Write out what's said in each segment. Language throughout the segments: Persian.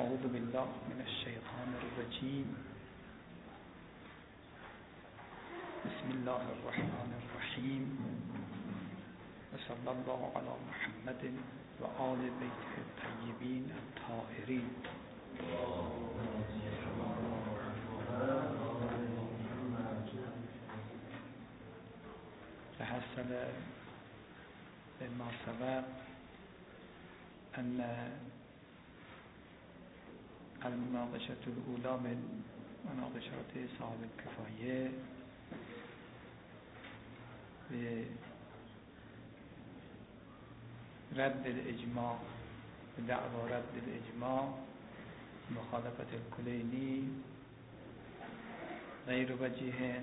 أعوذ بالله من الشيطان الرجيم. بسم الله الرحمن الرحيم. وصلى الله على محمد وآل بيته الطيبين الطاهرين. تحصل بما سبق أن المناقشة الأولى من مناقشات صاحب الكفایه به رد الاجماع، به دعوی رد الاجماع، مخالفت الکلینی غیر وجیه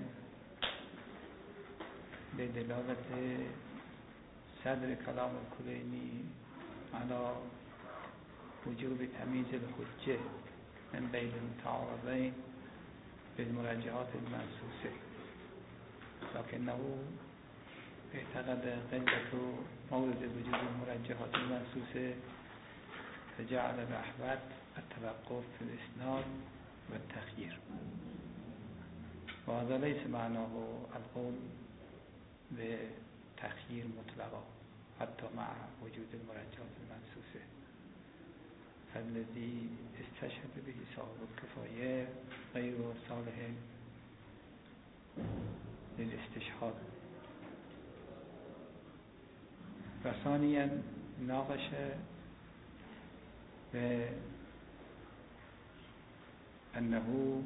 به دلالت صدر کلام الکلینی على وجوب تمییز الحجه من بین المتعارضین بالمرجحات المنصوصه، لكنه اعتقد قلة مورد وجود المرجحات المنصوصه فجعل رحبت التوقف في الاسناد والتخيير، وهذا ليس معناه القول بتخيير مطلقا حتى مع وجود المرجحات المنصوصه. فالذي استشهد به صاحب الكفایه غیر صالح للاستشهاد. و ثانيا ناقش بأنه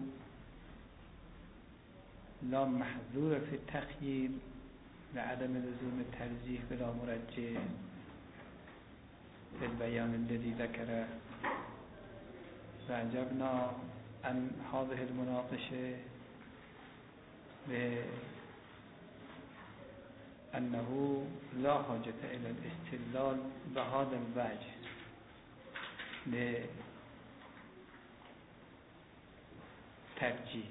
لا محظور في التخيير لعدم لزوم الترجيح بلا مرجح في البيان الذي ذكره. وأجبنا عن هذه المناقشة بأنه لا حاجة إلى الاستدلال بهذا الوجه للترجيح،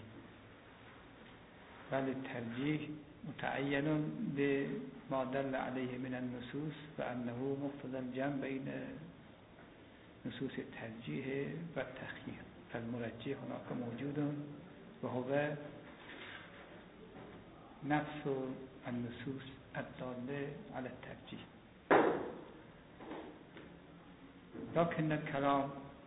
بل الترجيح متعين بما دل عليه من النصوص، وأنه مقتضى الجمع بين نصوص الترجيح والتخيير، فالمرجح هناك موجود وهو نفس النصوص الدالة على الترجيح. لكن الكلام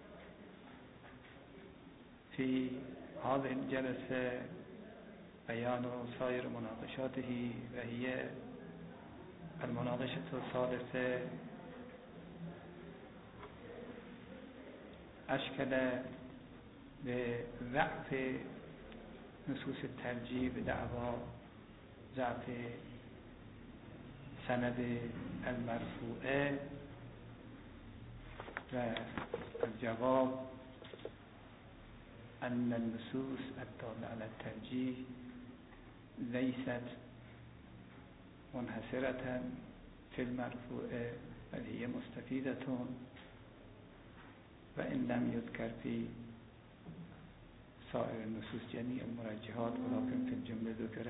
في هذه الجلسة بيان سائر مناقشاته، وهي المناقشة الثالثة، أشكل بضعف نصوص الترجيح بدعوى ضعف سند المرفوعه، والجواب أن النصوص الدالة على الترجيح ليست منحصرة في المرفوعه، بل هي مستفيدة، وإن لم يذكر في سائر النصوص جميع المرجحات، ولكن في الجملة ذكر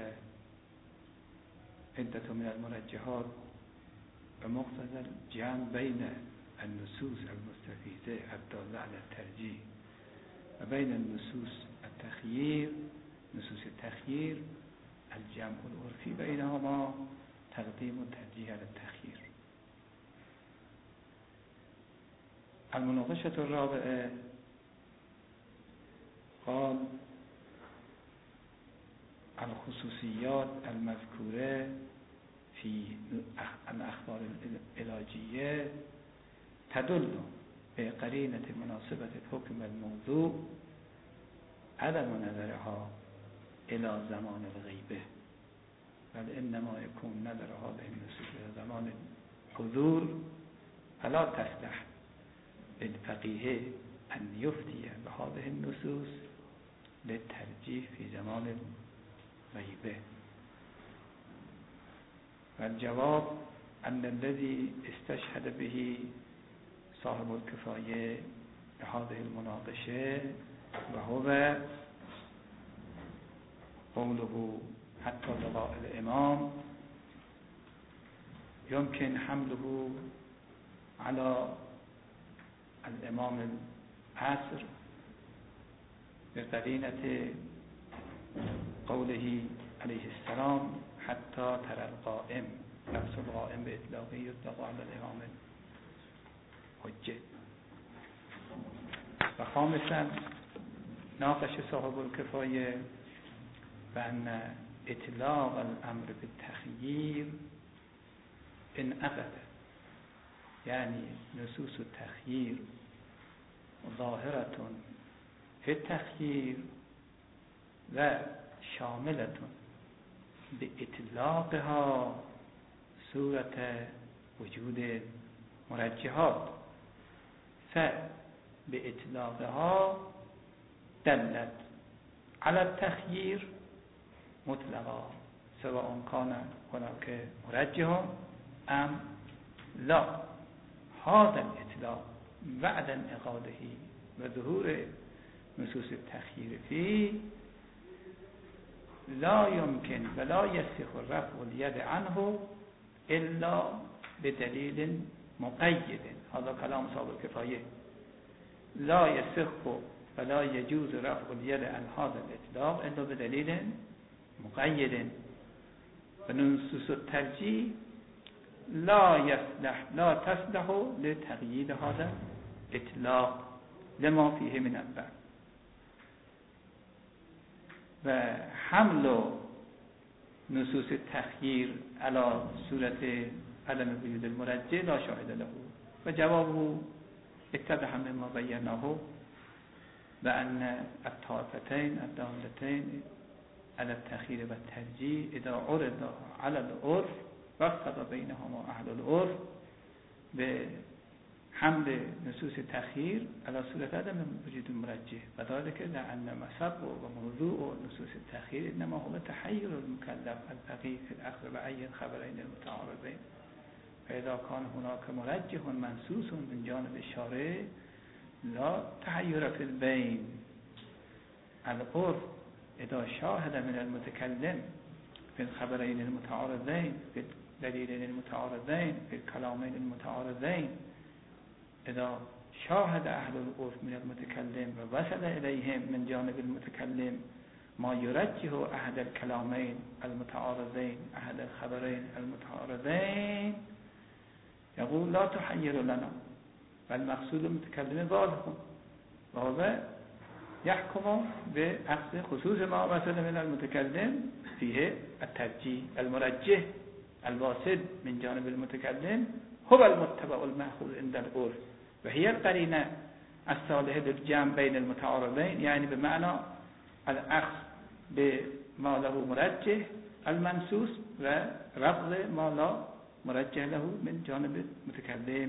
عدة من المرجحات، ومقتضى الجمع بين النصوص المستفيدة الدالة على الترجيح وبين النصوص التخيير، نصوص التخيير الجمع العرفي بينهما تقديم الترجيح على التخيير. المناقشة الرابعة قال الخصوصيات المذكورة في الأخبار العلاجية تدل بقرينة مناسبة حكم الموضوع عدم نظرها إلى زمان الغيبة، بل إنما يكون نظر هذه النصوص إلى زمان الحضور، فلا تصلح للفقيه أن يفتي بهذه النصوص للترجيح في زمان الغيبة. والجواب أن الذي استشهد به صاحب الكفاية بهذه المناقشة وهو قوله حتى لقاء الإمام يمكن حمله على الإمام عصر بقرینة قوله علیه السلام حتی تر القائم، لفظ القائم به اطلاقه یطلق علی الامام حجه. و خامسا ناقش صاحب الکفایه بأن اطلاق الامر بالتخییر انعقد، یعنی نصوص التخییر ظاهرة فی التخییر و شاملة باطلاقها صورت وجود مرجحات، فباطلاقها دلت على التخییر مطلقا سواء كان هناك مرجح ام لا. هذا الاطلاق بعد انعقاده و ظهور نصوص التخییر فيه لا يمكن ولا يصح رفع اليد عنه الا بدلیل مقید. هذا كلام صاحب الكفایه. لا يصح ولا يجوز رفع اليد عن هذا الاطلاق الا بدلیل مقید. و نصوص الترجیح لا تصلح لتقیید هذا اطلاق لما فيه من الضعف. و حمل نصوص التخییر على صورت عدم وجود المرجح لا شاهد له. و جوابه اتضح مما بیناه بأن الطائفتين الدالتين على التخییر و الترجیح اذا عرض على العرف وفق بینهما اهل العرف به حمل نصوص تخییر على صورت عدم وجود المرجح و ذلك لأن مسبب و موضوع نصوص التخییر انما هو تحیر المكلف الفقيه في الأخذ بأي خبرين المتعارضين. فإذا كان هناك مرجح منصوص من جانب الشارع لا تحیر في البين. العرف اذا شاهد من المتكلم في الخبرين المتعارضين في الدليلين المتعارضين في الكلامين المتعارضين، اذا شاهد اهل العرف من المتكلم ووصل اليهم من جانب المتكلم ما يرجح احد الكلامين المتعارضين احد الخبرين المتعارضين يقول لا تحير لنا، والمقصود المتكلم واضح وهو يحكم بأخذ خصوص ما وصل من المتكلم فيه الترجيح. المرجح الواصل من جانب المتكلم هو المتبع المأخوذ عند العرف وهي القرينة الصالحة للجمع بين المتعارضين، يعني بمعنى الأخذ بما له مرجح المنصوص ورفض ما لا مرجح له من جانب المتكلم.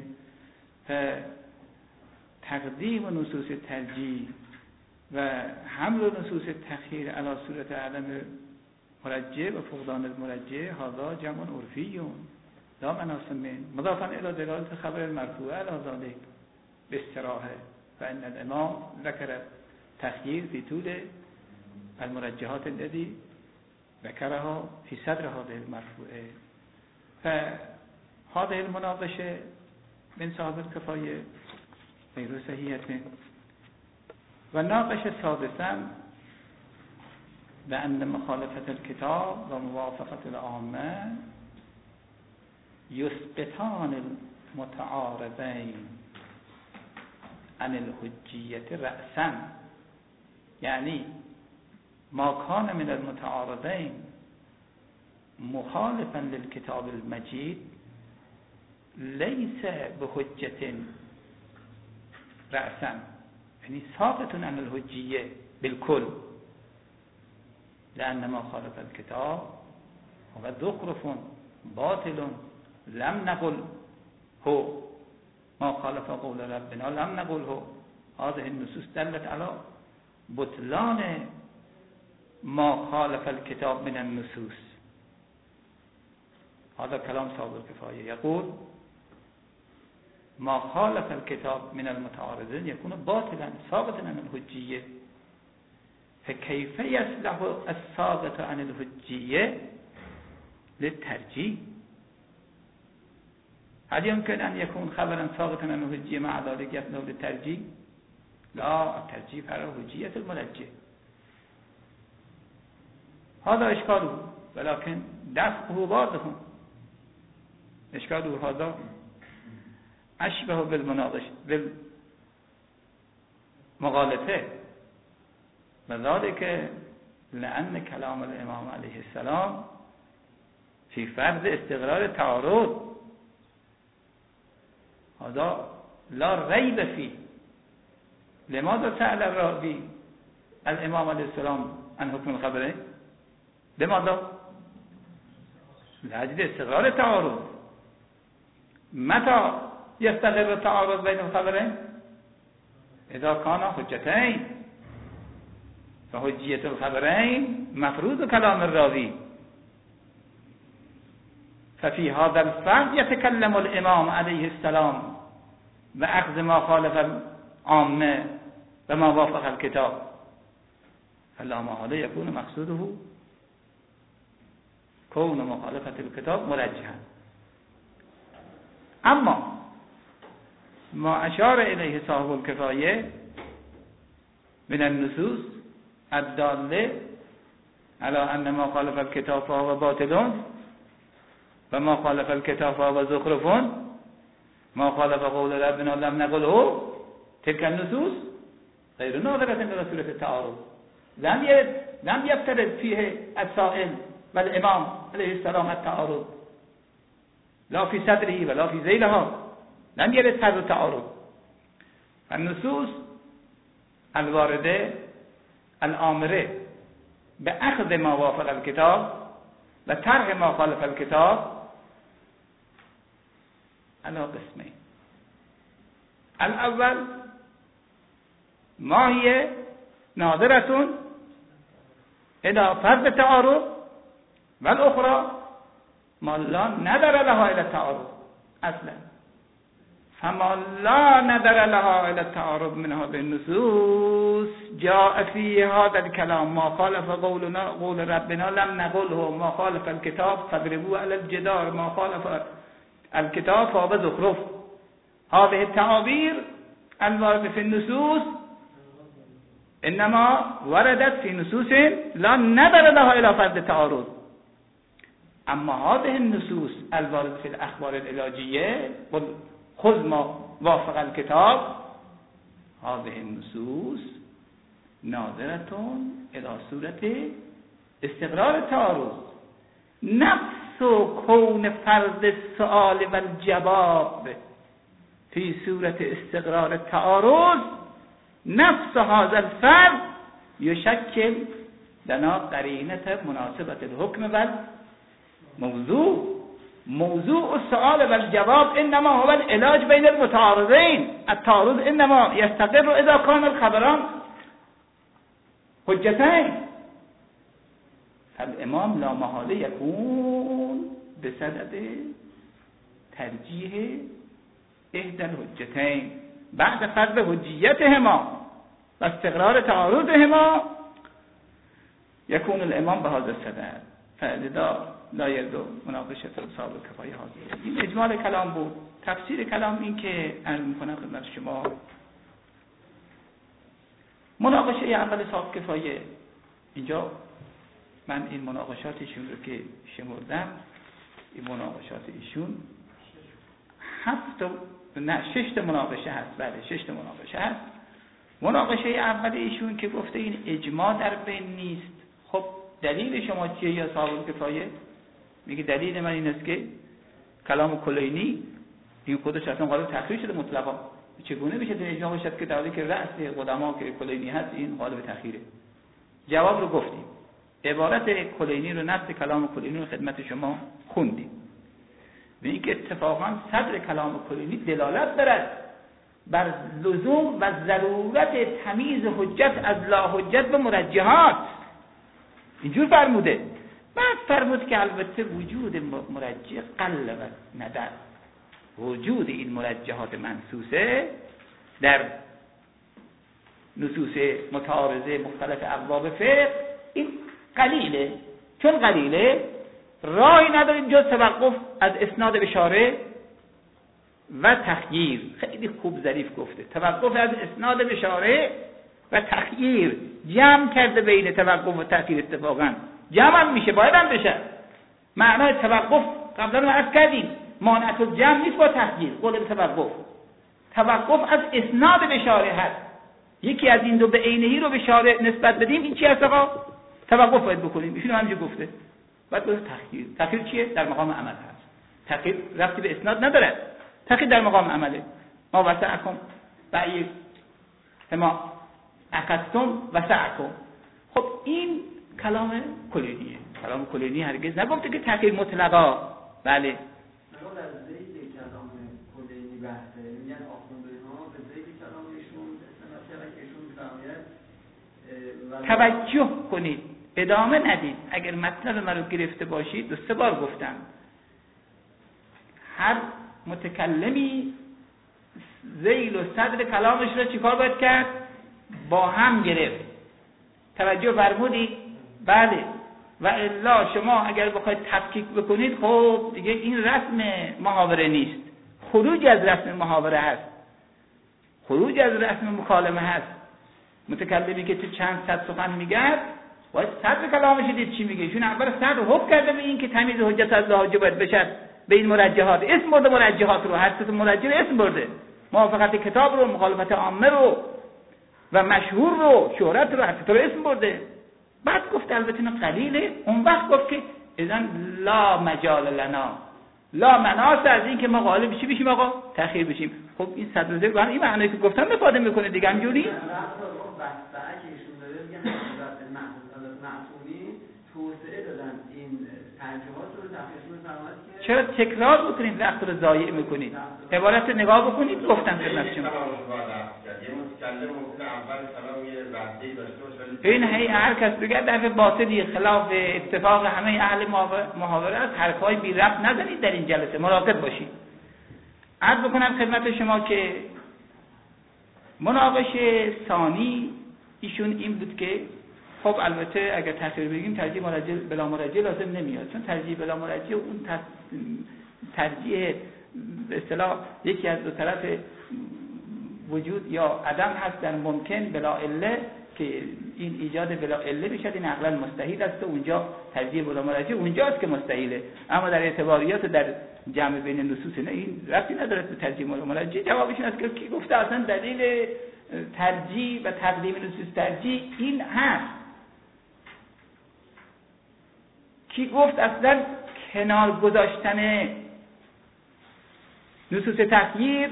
فتقديم نصوص الترجيح و حمل نصوص التخییر على صورت عدم مرجح و فقدان المرجح هذا جمع عرفی لا مناس منه مضافا الى دلالة خبر المرفوع على ذلك باستراحه. فإن الامام ذكر التخییر في طول المرجحات الذي ذكرها في صدر هذه المرفوعه. فهذه المناقشه من صاحب الكفایه غیر صحیحه. و ناقش سادسا بأن مخالفة الكتاب و موافقة العامة يثبتان المتعارضين عن الحجية رأسا، يعني ما كان من المتعارضين مخالفا للكتاب المجيد ليس بحجة رأسا، يعني ساقط عن الحجية بالكل، لأن ما خالف الكتاب هو زخرف باطل لم نقل هو ما خالف قول ربنا لم نقل هو. هذه النصوص دلت على بطلان ما خالف الكتاب من النصوص. هذا كلام صاحب الكفایه يقول ما خالف الكتاب من المتعارضين يكون باطلا ثابتا عن الحجية. فكيف يصلح الثابت عن الحجية للترجيح؟ هل يمكن أن يكون خبرا ثابتا عن الحجية مع ذلك يصلح للترجيح؟ لا ترجیح برای حجیت المرجح. هذا اشکاله ولكن دفعه واضح. اشکاله هذا اشبه بالمغالطه وذلك لأن كلام الامام علیه السلام في فرض استقرار تعارض هذا لا ريب فيه. لماذا سأل الراوي الامام علیه السلام عن حكم الخبرين؟ لماذا؟ لأجل استقرار التعارض. متى يستقر التعارض بين الخبرين؟ إذا كان حجتين، فحجية الخبرين مفروض كلام الراوي. ففي هذا الفرض يتكلم الإمام عليه السلام بأخذ ما خالف العامة وما وافق الكتاب، فلا محالة يكون مقصوده كون مخالفة الكتاب مرجحا. أما ما أشار إليه صاحب الكفاية من النصوص الدالة على أن ما خالف الكتاب فهو باطل وما خالف الكتاب فهو زخرف، ما خالف قول ربنا لم نقله، تلك النصوص غير ناظرة إلى صورة التعارض، لم يفترض فيه السائل والإمام عليه السلام التعارض لا في صدره ولا في ذيلها، لم يرد فرض التعارض. النصوص الواردة الآمرة بأخذ ما وافق الكتاب وترك ما خالف الكتاب على قسمين. الأول ما هي ناظرة إلى فرض التعارض، والأخرى ما لا نظر لها إلى التعارض أصلا. فما لا نظر لها إلى التعارض من هذه النصوص جاء في هذا الكلام ما خالف قول ربنا لم نقله، ما خالف الكتاب فاضربوه على الجدار، ما خالف الكتاب فهو زخرف. هذه التعابير الواردة في النصوص إنما وردت في نصوص لا نظر لها إلى فرض التعارض. أما هذه النصوص الواردة في الأخبار العلاجية خذ ما وافق الكتاب، هذه النصوص ناظرة إلى صورة استقرار التعارض. نفس كون فرض السؤال والجواب في صورة استقرار التعارض، نفس هذا الفرض يشكل لنا قرينة مناسبة الحكم والموضوع. موضوع السؤال والجواب إنما هو العلاج بين المتعارضين. التعارض إنما يستقر إذا كان الخبران حجتين. الإمام لا محالة يكون بسبب ترجيح إحدى الحجتين بعد فرض حجيتهما واستقرار تعارضهما، يكون الإمام بهذا السبب. فلذا لا يرد مناقشة صاحب الكفایه هذه. این اجمال کلام بود. تفسیر کلام این که عرض می‌کنم خدمت شما، مناقشه اول صاحب کفایه، اینجا من این مناقشاتشون رو که شمردم، این مناقشات ایشون 6 تا مناقشه هست. بله 6 تا مناقشه هست. مناقشه اول ایشون که گفته این اجماع در بین نیست. خب دلیل شما چیه یا صاحب کفایه؟ میگه دلیل من این است که کلام کلینی این خودش اصلا قابل تخییر شده مطلقا. چگونه میشه این اجماع باشد که در حالی که رأس قدما که کلینی هست این قابل تخییره؟ جواب رو گفتیم. عبارت کلینی رو، نفس کلام کلینی رو خدمت شما خوندیم. به اینکه اتفاقا صدر کلام کلینی دلالت دارد بر لزوم و ضرورت تمیز حجت از لا حجت و مرجحات. اینجور فرموده. بعد فرمود که البته وجود مرجح قل و ندر. وجود این مرجحات منصوصه در نصوص متعارضه مختلف ابواب فقه این قلیله. چون قلیله راهی نداریم جز توقف از اسناد اشاره و تخییر. خیلی خوب ظریف گفته. توقف از اسناد به شارع و تخییر، جمع کرده بین توقف و تخییر. اتفاقا جمع هم میشه، باید هم بشه. معنای توقف قبلا ما عرض کردیم مانعت الجمع نیست با تخییر. قول توقف از اسناد به شارع هست. یکی از این دو به عینه‌ای رو به شارع نسبت بدیم، این چی هست آقا؟ توقف باید بکنیم. ایشون همینجوری گفته. بعد تخییر. تخییر چیه؟ در مقام عمل هست. تخییر ربطی به اسناد نداره. تخییر در مقام عمله. ما وسعکم بعید ما اخذتم وسعکم. خب این کلام کلینیه. کلام کلینی هرگز نگفته که تخییر مطلقا. بله. بحثه میگن آخونده ها به ذیل کلامشون استناد کردن که ایشون بفرمایند توجه کنید، ادامه ندید. اگر مطلب من رو گرفته باشید، 2-3 بار گفتم هر متکلمی ذیل و صدر کلامش رو چیکار باید کرد؟ با هم گرفت. توجه فرمودید؟ بله. و الا شما اگر بخواید تفکیک بکنید، خب دیگه این رسم محاوره نیست، خروج از رسم محاوره هست، خروج از رسم مکالمه هست. متکلمی که تو چند صد سخن میگه باید صدر کلامش دید چی میگه. ایشون اول صدر حکم کرده به این که تمیز حجت از لحاجه باید بشه به این مرجحات. اسم برده مرجحات رو، هر سه مرجح اسم برده، موافقت کتاب رو، مخالفت عامه رو و مشهور رو، شهرت رو، هر سه رو اسم برده. بعد گفت البته این قلیله. اون وقت گفت که اذن لا مجال لنا، لا مناس از این که ما غالب چی بشیم آقا؟ تأخیر بشیم. خب این صدر ذکر با این معنی که گفتم مفاده میکنه دیگه. همجوری بحثه که ایشون داره میگن حضرت معصومی توسعه دادن این ترجمهات رو تفسیر فرمایید که چرا تکرار بکنید، وقت رو ضایع میکنید. عبارت نگاه بکنید. گفتم خدمت شما این هر کس بگه دفع باطلی خلاف اتفاق همه اهل محاوره است. حرفای بی ربط نزنید در این جلسه، مراقب باشید. عرض بکنم خدمت شما که مناقشه ثانی ایشون این بود که خب البته اگر تخییر بگیم ترجیح مرجح بلا مرجح لازم نمیاد، چون ترجیح بلا مرجح اون ترجیح به اصطلاح یکی از دو طرف وجود یا عدم هست در ممکن بلا عله، که این ایجاد بلا عله بشد، این عقلا مستحیل است و اونجا ترجیح بلا مرجح اونجاست که مستحیله. اما در اعتباریات در جمع بین نصوص نه این ربطی نداره به ترجیح بلا مرجح. جوابشون است که کی گفته اصلا دلیل ترجیح و تقدیم نصوص ترجیح این هست؟ کی گفت اصلا کنار گذاشتن نصوص تخییر،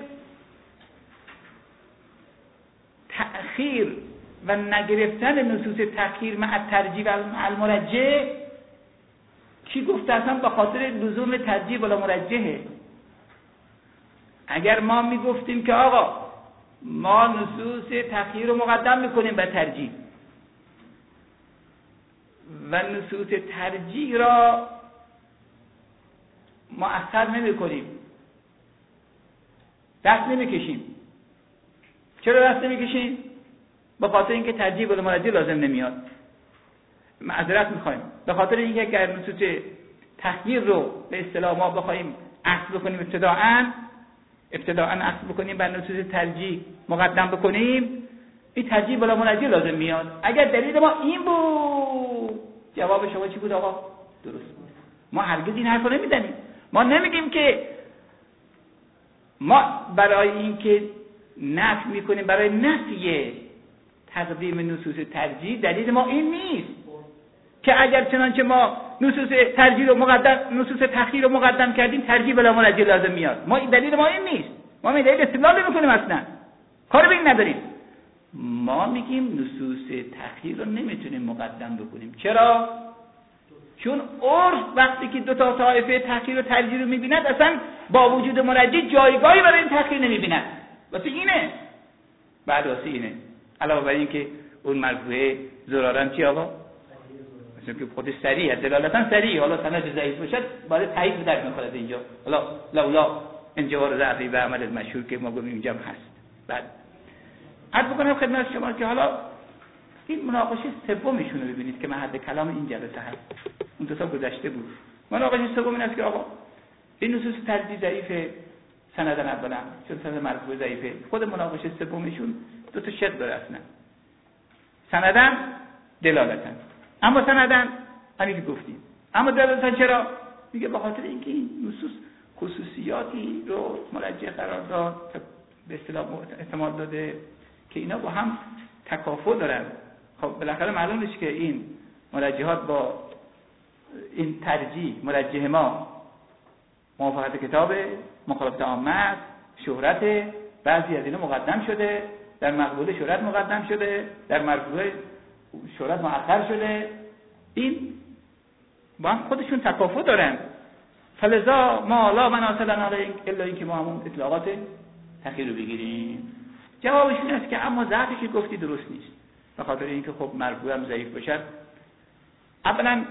تأخیر و نگرفتن نصوص تخییر مع ترجیح و المرجح، کی گفت اصلا به خاطر لزوم ترجیح ولا مرجحه؟ اگر ما میگفتیم که آقا ما نصوص تخییر رو مقدم میکنیم به ترجیح و نصوص ترجیح را مؤخر نمیکنیم، دست نمیکشیم. چرا دست نمیکشیم؟ به خاطر اینکه ترجیح ولا مرجح لازم نمیاد. معذرت میخوایم به خاطر اینکه اگر نصوص تخییر رو به اصطلاح ما بخوایم اصل بکنیم ابتداءً اصل بکنیم بر نصوص ترجیح مقدم بکنیم، این ترجیح ولا مرجح لازم میاد. اگر دلیل ما این بود، جواب شما چی بود آقا؟ درست بود. ما هرگز این حرفو نمیزنیم. ما نمیگیم که ما برای اینکه نفی میکنیم برای نفی تقدیم نصوص ترجیح، دلیل ما این نیست که اگر چنانچه ما نصوص ترجیح رو نصوص تخییر رو مقدم کردیم ترجیح بلا مرجح لازم میاد. ما دلیل ما این نیست. ما این دلیل استدلال نمیکنیم، اصلا کار به این نداریم. ما میگیم نصوص تخییر رو نمیتونیم مقدم بکنیم. چرا؟ چون عرف وقتی که دو تا طایفه تخییر و ترجیح رو میبیند، اصلا با وجود مرجح جایگاهی برای این تخییر نمیبیند. واسه اینه. بعد واسه اینه. علاوه بر این که اون مرفوعه زرارن چی آقا؟ مثلا که خودش صریح، دلالتا صریح، حالا سند ضعیف باشد باید تایید به درد میخورد اینجا. حالا لولا انجوار ضعفی و عمل مشهور که ما گفتیم اینجا هم هست. بعد عرض بکنم خدمت شما که حالا این مناقشه سومشون رو ببینید که محل کلام این جلسه هست. اون دو تا گذشته بود. مناقشه سوم این است که آقا این نصوص ترجیح ضعیفه، سندن اولا چون سند مرفوع ضعیفه. خود مناقشه سومشون دو تا شق داره اصلا. سندن دلالتن، اما سندن همین که گفتیم. اما دلالتن چرا؟ میگه به خاطر اینکه این نصوص خصوصیاتی رو مرجح قرار داد، به اصطلاح احتمال داده که اینا با هم تکافؤ دارن. خب بالاخره معلوم میشه که این مرجحات با این ترجیح مرجح ما موافقت کتاب، مخالفت عامه، شهرت، بعضی از اینا مقدم شده، در مقبوله شهرت مقدم شده، در مرفوع شهرت مؤخر شده. این با هم خودشون تکافؤ دارن. فلذا ما لا مناص لنا الا اینکه ما همون اطلاقات تخییر رو بگیریم. جوابش این است که اما ضعفی که گفتی درست نیست، به خاطر اینکه خب مرفوع هم ضعیف باشد. اولا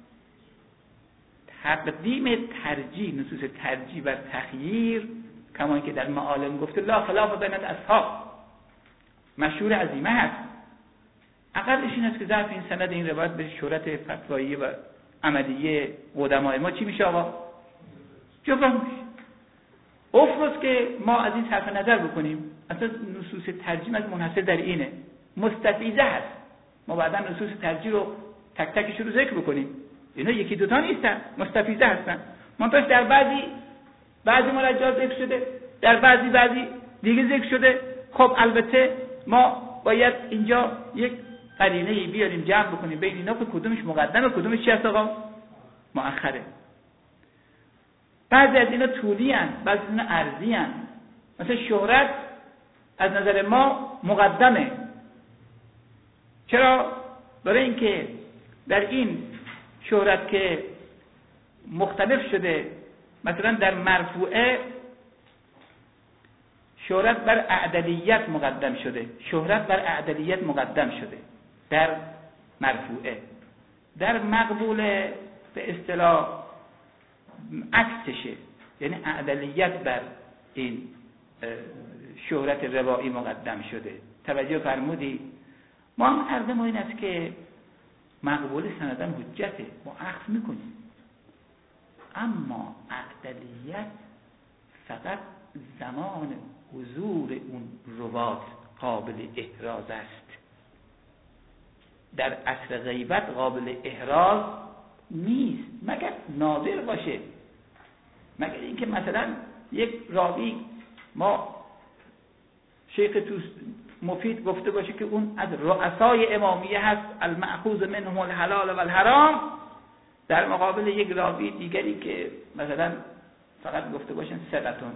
تقدیم ترجیح، نصوص ترجیح بر تخییر، کما اینکه در معالم گفته لا خلاف بین الاصحاب، مشهور عظیمه هست. اقلش این است که ضعف این سند این روایت به شهرت فتوایی و عملیه قدمای ما چی میشه آقا؟ جبران میشه. افرض که ما از این صرف نظر بکنیم، اصلا نصوص ترجیح از منحصر در اینه، مستفیضه هست. ما بعدا نصوص ترجیح رو تک تکش رو ذکر بکنیم. اینا یکی دوتا نیستن، مستفیضه هستن. منتها در بعضی مرجعات ذکر شده، در بعضی دیگه ذکر شده. خب البته ما باید اینجا یک قرینه‌ای بیاریم جمع بکنیم بین اینا که کدومش مقدمه کدومش چی هست آقا؟ مؤخره. بعضی از اینا طولی هست، بعضی از اینا عرضی هست. مثلا شهرت از نظر ما مقدمه. چرا؟ برای اینکه در این شهرت که مختلف شده، مثلا در مرفوعه شهرت بر اعدلیت مقدم شده، شهرت بر اعدلیت مقدم شده در مرفوعه. در مقبوله به اصطلاح عکسشه، یعنی اعدلیت بر این شهرت روایی مقدم شده. توجه فرمودی؟ ما هم عرض ما این است که مقبول سندن حجته، ما اخذ میکنیم، اما اعدلیت فقط زمان حضور اون روات قابل احراز است. در عصر غیبت قابل احراز نیست مگر نادر باشه، مگر اینکه مثلا یک راوی ما شیخ مفید گفته باشه که اون از رؤسای امامیه هست، المأخوذ منهم الحلال و الحرام، در مقابل یک راوی دیگری که مثلا فقط گفته باشن ثقتون،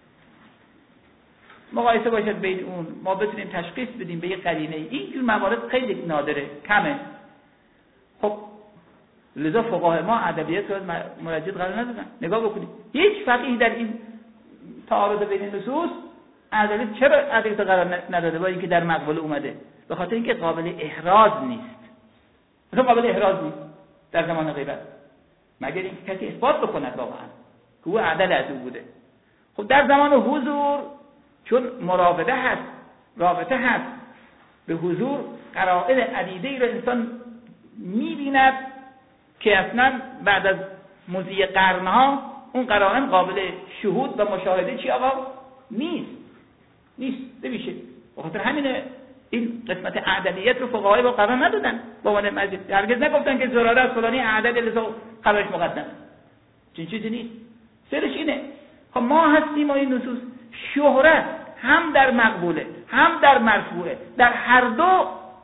مقایسه باشد بین اون، ما بتونیم تشخیص بدیم به یک قرینه. اینجور موارد خیلی نادره، کمه. خب لذا فقهای ما ادبیات رو مرجع قرار ندادن. نگاه بکنید هیچ فقیه در این تعارض بین نصوص ادبیات چرا ادبیات قرار نداده با اینکه در مقبوله اومده؟ به خاطر اینکه قابل احراز نیست. مثلا قابل احراز نیست در زمان غیبت، مگر اینکه کسی اثبات بکند واقعا که او عدل از او بوده. خب در زمان حضور چون مراوده هست، رابطه هست، به حضور قرائن عدیده‌ای را انسان می‌بیند که اصلا بعد از مضی قرنها اون قرائن قابل شهود و مشاهده چی آقا؟ نیست نمیشه. بخاطر همین این قسمت عدلیت رو فقهای با قرار ندادن با عنوان مزید. هرگز نگفتن که زراره از فلانی عدل لذا قرارش مقدم. چنین چیزی نیست. سرش اینه. خب ما هستیم این نصوص شهرت هم در مقبوله هم در مرفوعه، در هر دو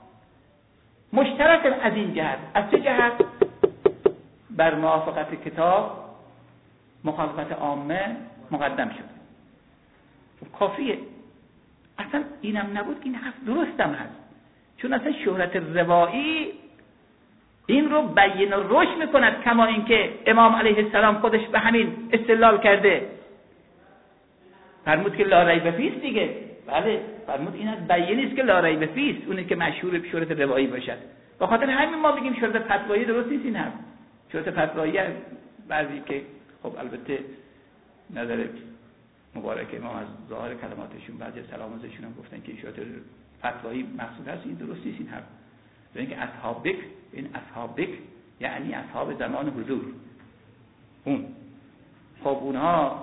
مشترک از این جهت. از چه جهت؟ بر موافقت کتاب، مخالفت عامه مقدم شده. کافیه. اصلا اینم نبود این حرف درستم هست، چون اصلا شهرت روایی این رو بیان و روش میکند، کما اینکه امام علیه السلام خودش به همین استدلال کرده، فرمود که لا ریب فیست دیگه. بله فرمود این از بیانی است که لا ریب فیست، اونه که مشهور به شهرت روایی باشد. به خاطر همین ما بگیم شهرت فتوایی درست نیست. این هم شهرت فتوایی بعضی که خب البته نظر مبارک امام از ظاهر کلماتشون بعضی از سلامتشون هم گفتن که شهرت فتوایی مقصود هست. این درست نیست. این هم ببین که اصحاب بک، این اصحاب بک یعنی اصحاب زمان حضور. اون خب اونها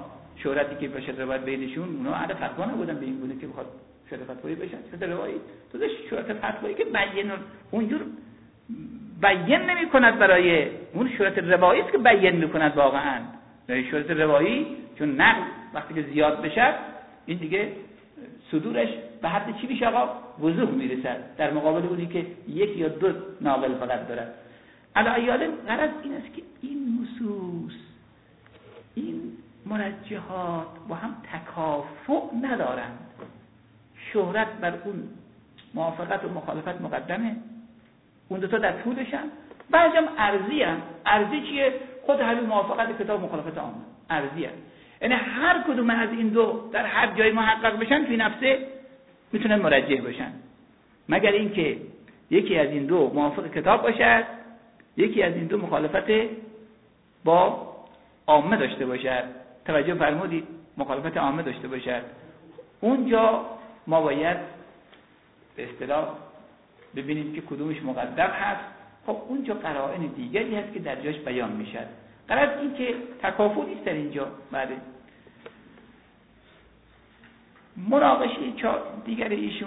شهرتی که باشه روایت بینشون، اونا اهل فتوا نبودن به این گونه که بخواد شهرت فتوایی بشن. شهرت روایی تو شهرت فتوایی که بیان اونجور بیان نمی‌کند، برای اون شهرت روایی است که بیان می‌کند واقعا. شهرت روایی چون نقل وقتی که زیاد بشه این دیگه صدورش به حد چی میشه آقا؟ وضوح میرسد، در مقابل اونی که یک یا دو ناقل فقط دارد. علی غرض این است که این نصوص، این مرجحات با هم تکافؤ ندارند. شهرت بر اون موافقت و مخالفت مقدمه، اون دو تا در طولشن، بعضی هم ارضی هم. ارضی چیه؟ خود همین موافقت کتاب مخالفت عامه ارضی هم. یعنی هر کدوم از این دو در هر جای محقق بشن توی نفسه میتونن مرجح بشن، مگر اینکه یکی از این دو موافق کتاب باشد، یکی از این دو مخالفت با عامه داشته باشد. توجه فرمودید؟ مخالفت عامه داشته باشد. اونجا ما باید به اصطلاح ببینیم که کدومش مقدم هست. خب اونجا قرائن دیگری هست که در جاش بیان میشد. غرض این که تکافؤ نیست در اینجا. بله مناقشه دیگر ایشون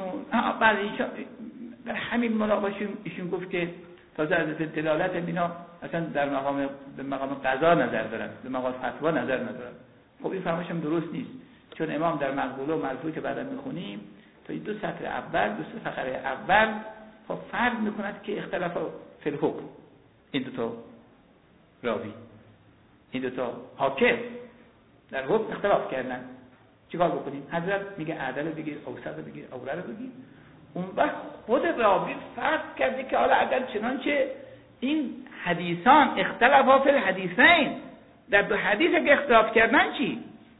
در همین مناقشه ایشون گفت که تازه از دلالت اینا اصلا در مقام قضا نظر دارن، به مقام فتوا نظر ندارن. خب این فهمش هم درست نیست، چون امام در مقبوله و مرفوع که بعدا میخونیم تا این دو سطر اول، دو فقره اول خب فرض میکند که اختلاف فی الحکم، این دو تا راوی، این دو تا حاکم در حکم اختلاف کردن، چیکار بکنیم؟ حضرت میگه عدل بگیر، اوسط بگیر، اوره بگیر. اون وقت خود راوی فرض کرده که حالا اگر چنانچه این حدیثان اختلاف فی الحدیثین، در دو حدیث که اختلاف کردن چی؟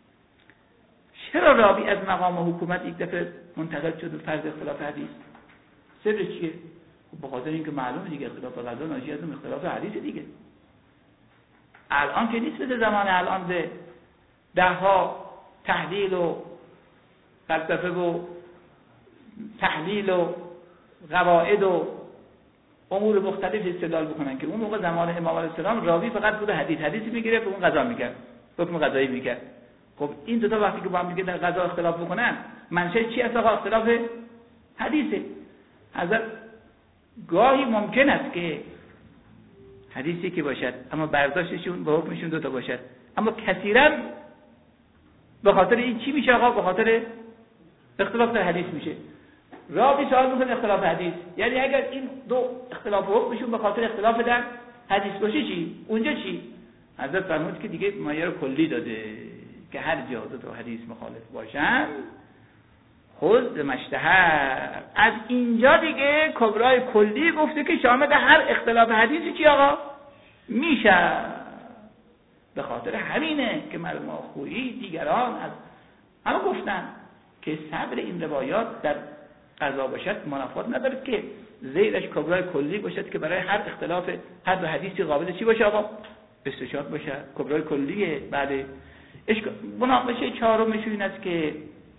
چرا راوی از مقام حکومت یک دفعه منتقل شد به فرض اختلاف حدیث؟ سر چیه؟ به خاطر اینکه معلومه دیگه اختلاف قضا ناشی از اختلاف حدیث دیگه. الان که نیست مثل زمان الان به دهها تحلیل و فلسفه و تحلیل و قواعد و امور مختلف استدلال بکنن، که اون موقع زمان امام علیه السلام راوی فقط بود حدیثی میگیره که اون قضا میکرد، حکم قضایی میکرد. خب این دو تا وقتی که با هم دیگه در قضا اختلاف بکنن، منشأ چی است؟ اختلاف حدیثه. حضرت گاهی ممکن است که حدیثی که باشد اما برداشتشون با حکمشون دو تا باشد، اما کثیرا به خاطر این چی میشه آقا؟ به خاطر اختلاف در حدیث میشه. راوی سوال میکنه اختلاف حدیث، یعنی اگر این دو اختلاف حکمشون به خاطر اختلاف در حدیث باشه چی؟ اونجا چی؟ حضرت فرمود که دیگه معیار کلی داده که هر جا دو تا حدیث مخالف باشن خود مشتهر. از اینجا دیگه کبرای کلی گفته که شامل هر اختلاف حدیثی چی آقا؟ میشه. به خاطر همینه که مرحوم خویی دیگران از همه گفتن که صبر این روایات در قضا باشد منافات نداره که زیرش کبرای کلی باشد که برای هر اختلاف هر دو حدیثی قابل چی باشه آقا؟ استشهاد باشه. کبرای کلیه. بعد مناقشه چهارمش این است که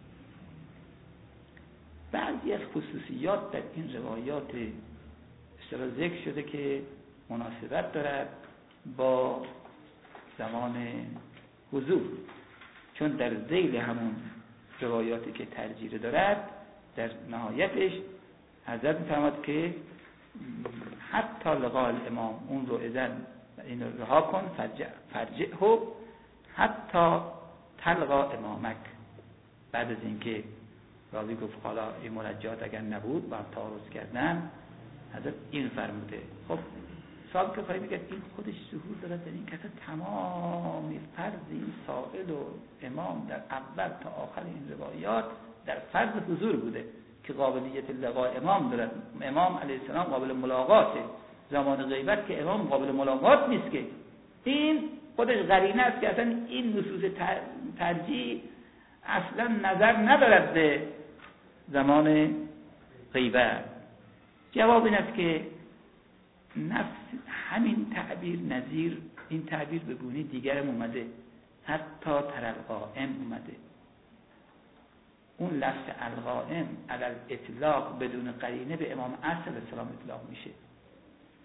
بعضی از خصوصیات در این روایات اصطلاح ذکر شده که مناسبت دارد با زمان حضور، چون در ذیل همون روایاتی که ترجیح دارد در نهایتش حضرت می‌فرماد که حتی لقاء الامام، اون رو اذن این رو رها کن، فرجعه حتی تلقا امامک. بعد از اینکه راوی گفت حالا این مرجعات اگر نبود با تعارض کردن، حضرت این فرموده. خب سوال که خواهی میگه این خودش ظهور دارد در این که تمامی فرض این سائل و امام در اول تا آخر این روایات در فرض حضور بوده که قابلیت لقاء امام دارد. امام علیه السلام قابل ملاقاته، زمان غیبت که امام قابل ملاقات نیست، که این خودش قرینه است که اصلا این نصوص ترجیح اصلا نظر ندارد به زمان غیبت. جواب این است که نفس همین تعبیر نظیر این تعبیر به گونه دیگر هم اومده، حتی ترالقائم اومده. اون لفظ القائم علل اطلاق بدون قرینه به امام اصل السلام اطلاق میشه.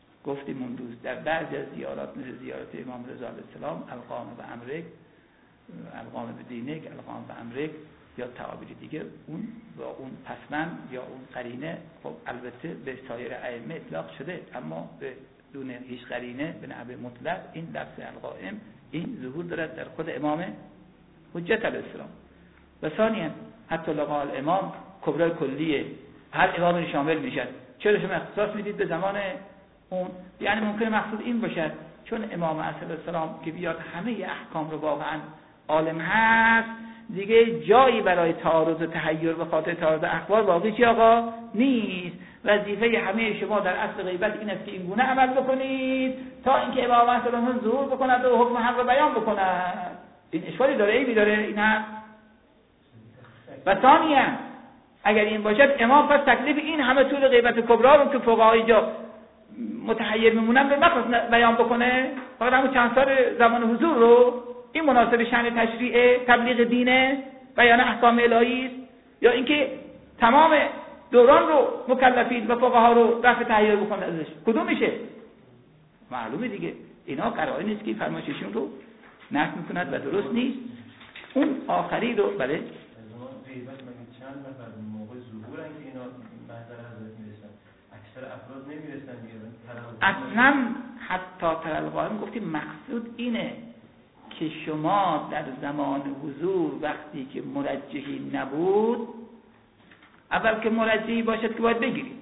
گفتیم اون روز در بعضی از زیارات مثل زیارت امام رضا علیه السلام القائم و امرک القام به دینک، القام به امرک یا تعابیر دیگه، اون با اون پسمن یا اون قرینه خب البته به سایر ائمه اطلاق شده، اما به دون هیچ قرینه به نحو مطلق این لفظ القائم این ظهور دارد در خود امام حجت علیه السلام. و ثانیاً حتی لقاء الامام کبرای کلیه، هر امامی شامل میشد. چرا شما اختصاص میدید به زمان اون؟ یعنی ممکنه مقصود این باشد چون امام علیه السلام که بیاد همه احکام رو واقعا عالم هست، دیگه جایی برای تعارض و تحیر به خاطر تعارض اخبار باقی چی آقا نیست. وظیفه همه شما در اصل غیبت این است که این گونه عمل بکنید تا اینکه امام علیه السلام ظهور بکند و حکم حق رو بیان بکند. این اشکالی داره؟ عیبی داره این حرف؟ و ثانیاً اگر این باشد امام پس تکلیف این همه طول غیبت کبرا رو که فقها اینجا متحیر میمونن به نخواست بیان بکنه، فقط همون چند سال زمان حضور رو این مناسب شأن تشریع تبلیغ دینه، بیان احکام الهی است، یا اینکه تمام دوران رو مکلفین و فقها رو رفع تحیر بکنه ازش؟ کدوم میشه؟ معلومه دیگه اینا قرائن نیست که فرمایششون رو نقد میکند و درست نیست. اون آخری رو بله غیبت مگه چند نفر موقع ظهورن که اینا محضر حضرت میرسن؟ اکثر افراد نمیرسن دیگه. اصلا حتی ترالقائم گفتیم مقصود اینه که شما در زمان حضور وقتی که مرجحی نبود، اول که مرجحی باشد که باید بگیرید.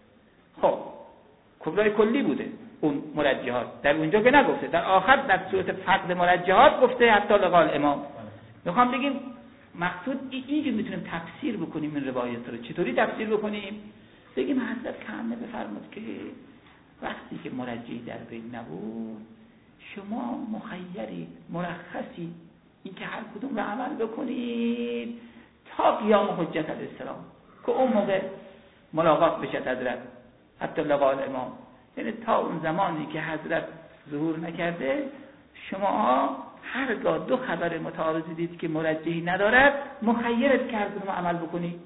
خب کبرای کلی بوده اون مرجحات، در اونجا که نگفته، در آخر در صورت فقد مرجحات گفته حتی لقاء الامام. میخوام بگیم مقصود اینجا میتونیم تفسیر بکنیم این روایت رو. چطوری تفسیر بکنیم؟ بگیم حضرت کامل بفرمود که وقتی که مرجحی در بین نبود شما مخیرید، مرخصید اینکه هر کدوم رو عمل بکنید تا قیام حجت علیه السلام که اون موقع ملاقات بشه حضرت حتی لقاء الامام. یعنی تا اون زمانی که حضرت ظهور نکرده شما هرگاه دو خبر متعارضی دید که مرجحی ندارد مخیرت کرد رو عمل بکنید.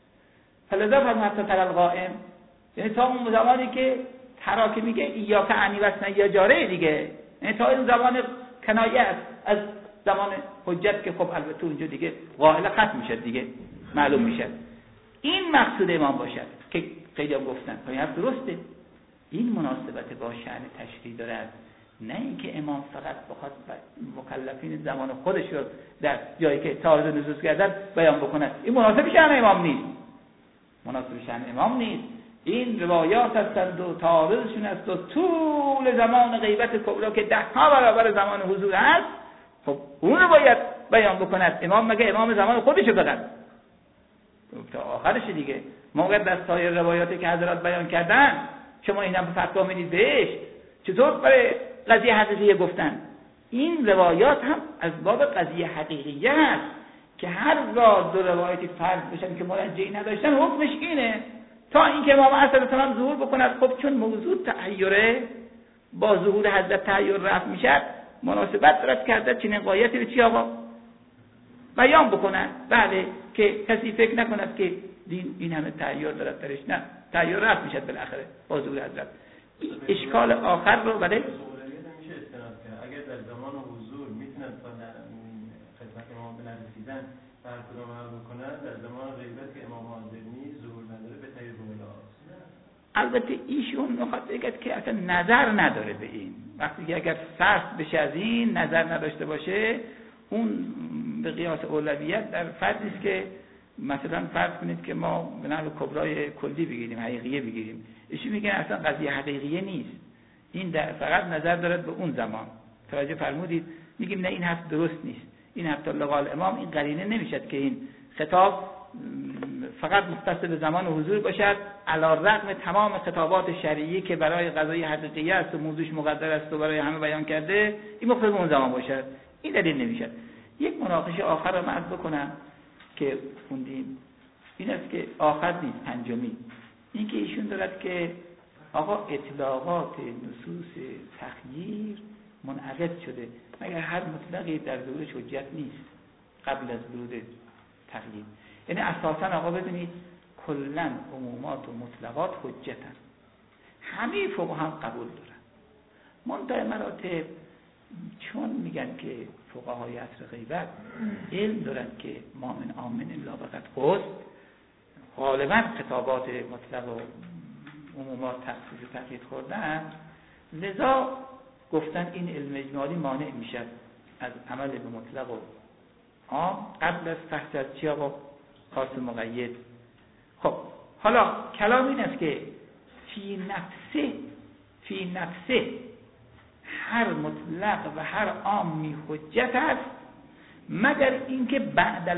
فلذا فرمود حتی ترالقائم، یعنی تا اون زمانی که ترا که میگه ایاک عنی وسن یا جاره دیگه، یعنی تا این زمان کنایه است از زمان حجت که خب البته اونجا دیگه قائل ختم میشه دیگه معلوم میشه. این مقصود امام باشد که خیلی هم گفتن این حرف درسته، این مناسبت با شأن تشریع دارد، نه اینکه امام فقط بخواد مکلفین زمان خودش رو در جایی که تعارض نصوص کردن بیان بکند. این مناسب شأن امام نیست، مناسب شأن امام نیست. این روایات هستند و تعارضشون است و طول زمان غیبت کبرا که 10 برابر زمان حضور هست، خب اون رو باید بیان بکند. امام مگه امام زمان خودشو بگن تا آخرش دیگه. موقع در سایر روایاتی که حضرات بیان کردن شما اینا به فتوا میدید بهش، چطور برای قضیه حقیقیه گفتن؟ این روایات هم از باب قضیه حقیقیه هست که هر گاه دو روایتی فرض بشن که مرجحی نداشتن حکمش اینه تا اینکه امام علیه السلام ظهور بکند. خب چون موضوع تحیره با ظهور حضرت تحیر رفع میشد، مناسبت دارد که حضرت چنین قایتی رو چی آقا بیان بکنن. بله که کسی فکر نکند که دین این همه تحیر دارد درش، نه تحیر رفع میشد بالاخره با ظهور حضرت. اشکال آخر رو بله میشه استناد کرد اگر در زمان حضور میتونن تا خدمت امام برسیدن و هر کدوم عمل بکنن، در زمان غیبت که امام حاضر نیست ظهور نداره به تحیر بولاست. البته ایشون میخواد بگه که اصلا نظر نداره به این. وقتی که اگر فرض بشه از این نظر نداشته باشه، اون به قیاس اولویت در فرضی است که مثلا فرض کنید که ما به نحو کبرای کلی بگیریم، حقیقیه بگیریم، ایشون میگه اصلا قضیه حقیقیه نیست، این فقط نظر دارد به اون زمان. توجه فرمودید؟ میگیم نه این حرف درست نیست. این حتی لقاء الامام این قرینه نمیشد که این خطاب فقط مختص به زمان حضور باشد علی الرغم تمام خطابات شرعی که برای قضای حقیقیه است و موضوعش مقدر است و برای همه بیان کرده، این مختص به اون زمان باشد. این دلیل نمیشد. یک مناقشه آخر رو عرض بکنم که خوندیم، این است که آخر نیست، پنجمی، این که ایشون دارد که آقا اطلاقات نصوص تخییر منعقد شده، مگر هر مطلقی در ظهورش حجت نیست قبل از ورود تخییر. یعنی اساسا آقا بدونید کلا عمومات و مطلقات حجتن، همه فقها هم قبول دارن. منتهی مراتب چون میگن که فقهای عصر غیبت علم دارن که ما من آمن الا بقد قصد، غالبا خطابات مطلق و عمومات تخصیص و تقیید خوردن، لذا گفتن این علم اجمالی مانع میشد از عمل به مطلق و عام قبل از فحص از چی آقا؟ خاص مقید. خب حالا کلام این است که فی نفسه هر مطلق و هر عامی حجت است مگر اینکه بعد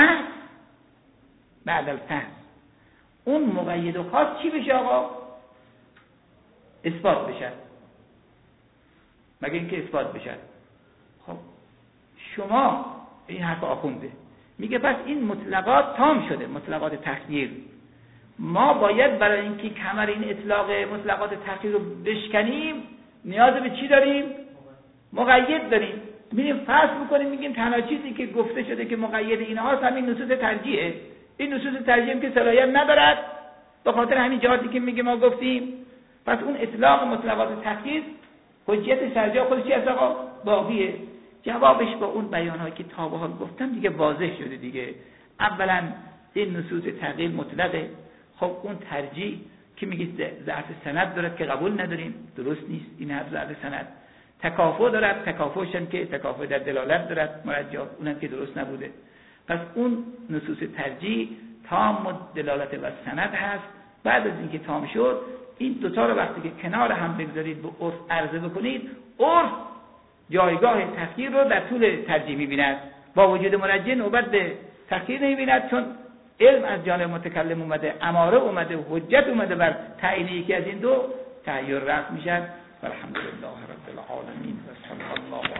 الفحص اون مقید و خاص چی بشه آقا؟ اثبات بشه. مگر اینکه اثبات بشه. خب شما این حرف آخونده میگه پس این مطلقات تام شده، مطلقات تخییر. ما باید برای اینکه کمر این اطلاق مطلقات تخییر رو بشکنیم نیاز به چی داریم؟ مقید داریم. میریم فرض میکنیم میگیم تنها چیزی که گفته شده که مقید اینهاست همین نصوص ترجیحه. این نصوص ترجیح که صلاحیت ندارد، به خاطر همین جهاتی که میگه ما گفتیم. پس اون اطلاق مطلقات تخییر حجیت شرجا خودش چی هست آقا؟ باقیه. جوابش با اون بیانهایی که تا به حال گفتم دیگه واضح شده دیگه. اولا این نصوص تغییر مطلقه. خب اون ترجیح که میگید ضعف سند دارد که قبول نداریم، درست نیست این حرف ضعف سند. تکافؤ دارد، تکافؤش هم که تکافؤ در دلالت دارد مرجع، اونم که درست نبوده. پس اون نصوص ترجیح تام دلالت و سند هست. بعد از اینکه تام شد این دوتا رو وقتی که کنار هم بگذارید به عرف عرضه بکنید، عرف جایگاه تخییر رو در طول ترجیح می‌بیند. با وجود مرجع نوبت به تخییر نمی‌بیند، چون علم از جانب متکلم اومده، اماره اومده، حجت اومده بر تعیین یکی از این دو، تغییر رفع میشد. والحمدلله رب العالمین و صلی الله